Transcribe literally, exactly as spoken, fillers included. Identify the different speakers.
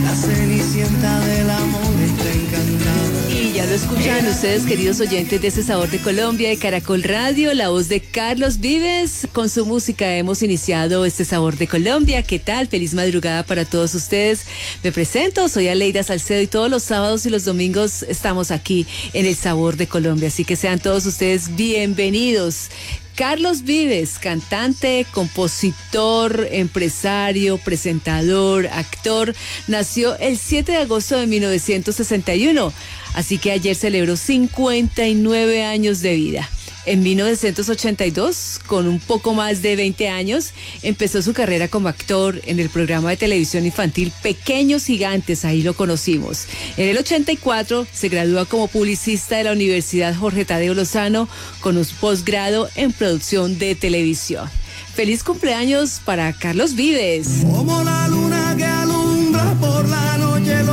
Speaker 1: La cenicienta del amor está encantada.
Speaker 2: Y ya lo escuchan ustedes, queridos oyentes de este Sabor de Colombia, de Caracol Radio, la voz de Carlos Vives. Con su música hemos iniciado este Sabor de Colombia. ¿Qué tal? Feliz madrugada para todos ustedes. Me presento, soy Aleida Salcedo y todos los sábados y los domingos estamos aquí en el Sabor de Colombia. Así que sean todos ustedes bienvenidos. Carlos Vives, cantante, compositor, empresario, presentador, actor, nació el siete de agosto de mil novecientos sesenta y uno, así que ayer celebró cincuenta y nueve años de vida. En mil novecientos ochenta y dos, con un poco más de veinte años, empezó su carrera como actor en el programa de televisión infantil Pequeños Gigantes, ahí lo conocimos. En el ochenta y cuatro se gradúa como publicista de la Universidad Jorge Tadeo Lozano con un posgrado en producción de televisión. ¡Feliz cumpleaños para Carlos Vives!
Speaker 1: Como la luna que alumbra por la noche.